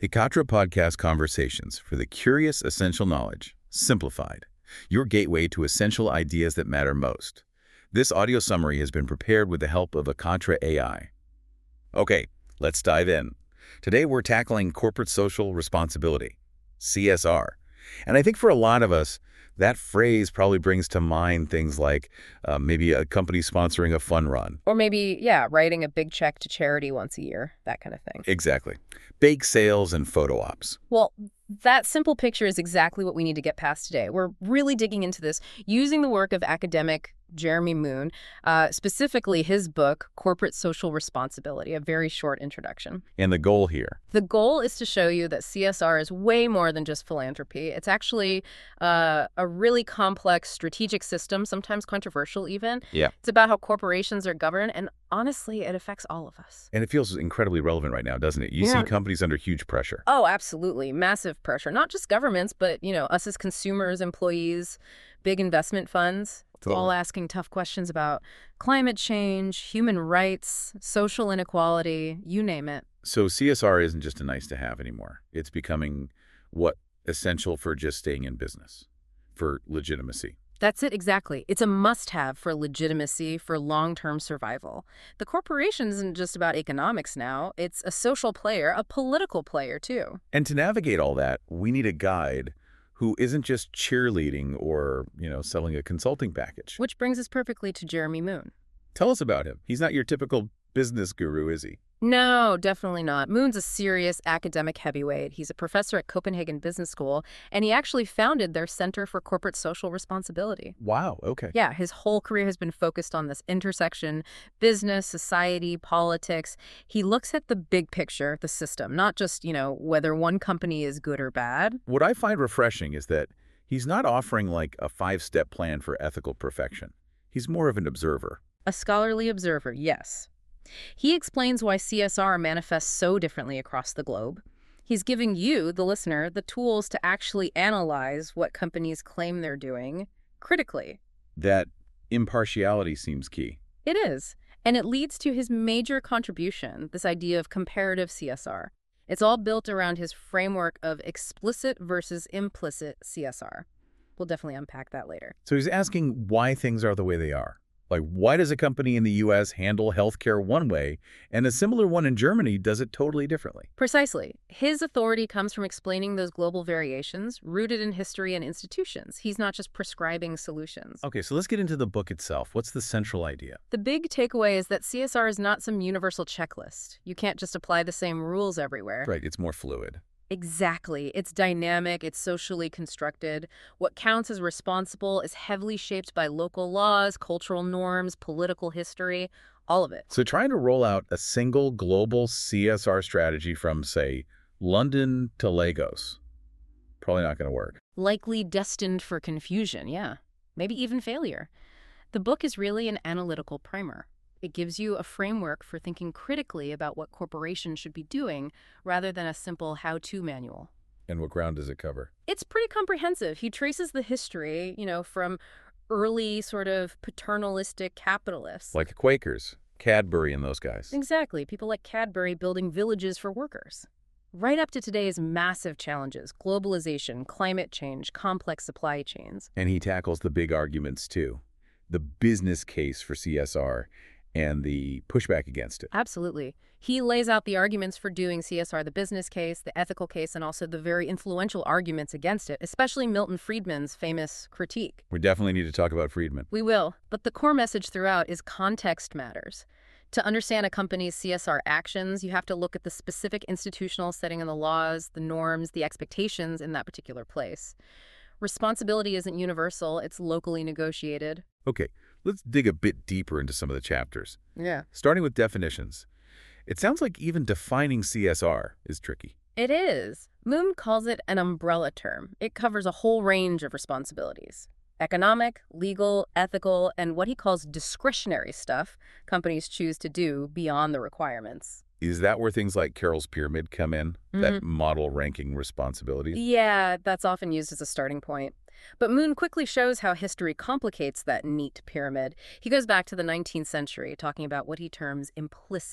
Hikatra Podcast Conversations for the Curious Essential Knowledge, Simplified, your gateway to essential ideas that matter most. This audio summary has been prepared with the help of Hikatra AI. Okay, let's dive in. Today we're tackling corporate social responsibility, CSR. And I think for a lot of us, that phrase probably brings to mind things like maybe a company sponsoring a fun run. Or maybe, yeah, writing a big check to charity once a year, that kind of thing. Exactly. Bake sales and photo ops. Well, that simple picture is exactly what we need to get past today. We're really digging into this using the work of academic Jeremy Moon, specifically his book, Corporate Social Responsibility, a very short introduction. And the goal here? The goal is to show you that CSR is way more than just philanthropy. It's actually a really complex strategic system, sometimes controversial even. Yeah. It's about how corporations are governed, and honestly, it affects all of us. And it feels incredibly relevant right now, doesn't it? You see companies under huge pressure. Oh, absolutely. Massive pressure. Not just governments, but, us as consumers, employees, big investment funds. Totally. All asking tough questions about climate change, human rights, social inequality, you name it. So CSR isn't just a nice to have anymore. It's becoming essential for just staying in business, for legitimacy. That's it, exactly. It's a must-have for legitimacy, for long-term survival. The corporation isn't just about economics now. It's a social player, a political player, too. And to navigate all that, we need a guide who isn't just cheerleading or, selling a consulting package. Which brings us perfectly to Jeremy Moon. Tell us about him. He's not your typical business guru, is he? No, definitely not. Moon's a serious academic heavyweight. He's a professor at Copenhagen Business School, and he actually founded their Center for Corporate Social Responsibility. Wow, okay. Yeah, his whole career has been focused on this intersection, business, society, politics. He looks at the big picture, the system, not just, whether one company is good or bad. What I find refreshing is that he's not offering like a 5-step plan for ethical perfection. He's more of an observer. A scholarly observer, yes. He explains why CSR manifests so differently across the globe. He's giving you, the listener, the tools to actually analyze what companies claim they're doing critically. That impartiality seems key. It is. And it leads to his major contribution, this idea of comparative CSR. It's all built around his framework of explicit versus implicit CSR. We'll definitely unpack that later. So he's asking why things are the way they are. Like, why does a company in the U.S. handle healthcare one way, and a similar one in Germany does it totally differently? Precisely. His authority comes from explaining those global variations rooted in history and institutions. He's not just prescribing solutions. Okay, so let's get into the book itself. What's the central idea? The big takeaway is that CSR is not some universal checklist. You can't just apply the same rules everywhere. Right, it's more fluid. Exactly. It's dynamic, it's socially constructed. What counts as responsible is heavily shaped by local laws, cultural norms, political history, all of it. So trying to roll out a single global CSR strategy from, say, London to Lagos, probably not going to work. Likely destined for confusion, yeah. Maybe even failure. The book is really an analytical primer. It gives you a framework for thinking critically about what corporations should be doing rather than a simple how-to manual. And what ground does it cover? It's pretty comprehensive. He traces the history, from early sort of paternalistic capitalists. Like the Quakers, Cadbury and those guys. Exactly. People like Cadbury building villages for workers. Right up to today's massive challenges, globalization, climate change, complex supply chains. And he tackles the big arguments too. The business case for CSR and the pushback against it. Absolutely. He lays out the arguments for doing CSR, the business case, the ethical case, and also the very influential arguments against it, especially Milton Friedman's famous critique. We definitely need to talk about Friedman. We will, but the core message throughout is context matters. To understand a company's CSR actions, you have to look at the specific institutional setting of the laws, the norms, the expectations in that particular place. Responsibility isn't universal, it's locally negotiated. Okay, let's dig a bit deeper into some of the chapters. Yeah. Starting with definitions. It sounds like even defining CSR is tricky. It is. Moon calls it an umbrella term. It covers a whole range of responsibilities. Economic, legal, ethical, and what he calls discretionary stuff companies choose to do beyond the requirements. Is that where things like Carroll's Pyramid come in? That model ranking responsibilities? Yeah, that's often used as a starting point. But Moon quickly shows how history complicates that neat pyramid. He goes back to the 19th century, talking about what he terms implicit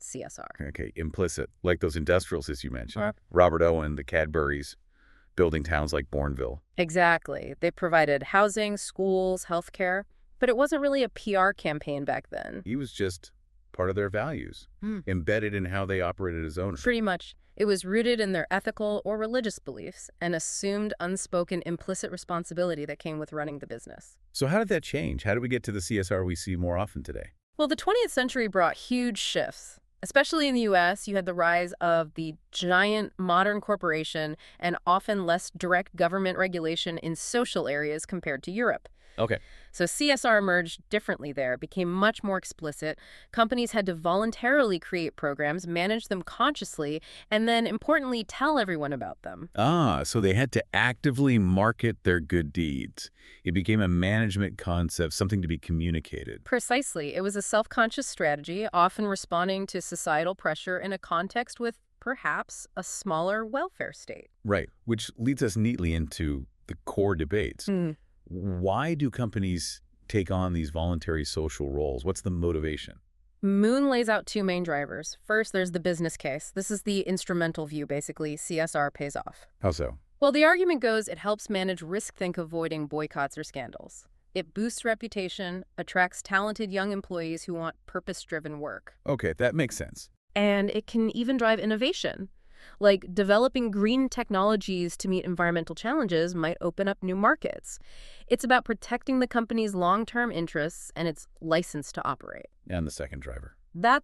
CSR. Okay, implicit, like those industrialists you mentioned. Right. Robert Owen, the Cadburys, building towns like Bourneville. Exactly. They provided housing, schools, healthcare, but it wasn't really a PR campaign back then. He was just part of their values, embedded in how they operated as owners. Pretty much. It was rooted in their ethical or religious beliefs and assumed unspoken implicit responsibility that came with running the business. So how did that change? How did we get to the CSR we see more often today? Well, the 20th century brought huge shifts. Especially in the U.S., you had the rise of the giant modern corporation and often less direct government regulation in social areas compared to Europe. Okay. So CSR emerged differently there, became much more explicit. Companies had to voluntarily create programs, manage them consciously, and then, importantly, tell everyone about them. So they had to actively market their good deeds. It became a management concept, something to be communicated. Precisely. It was a self-conscious strategy, often responding to societal pressure in a context with perhaps a smaller welfare state. Right, which leads us neatly into the core debates. Why do companies take on these voluntary social roles? What's the motivation? Moon lays out two main drivers. First, there's the business case. This is the instrumental view, basically. CSR pays off. How so? Well, the argument goes it helps manage risk-think avoiding boycotts or scandals. It boosts reputation, attracts talented young employees who want purpose-driven work. Okay, that makes sense. And it can even drive innovation. Like developing green technologies to meet environmental challenges might open up new markets. It's about protecting the company's long-term interests and its license to operate. And the second driver. That's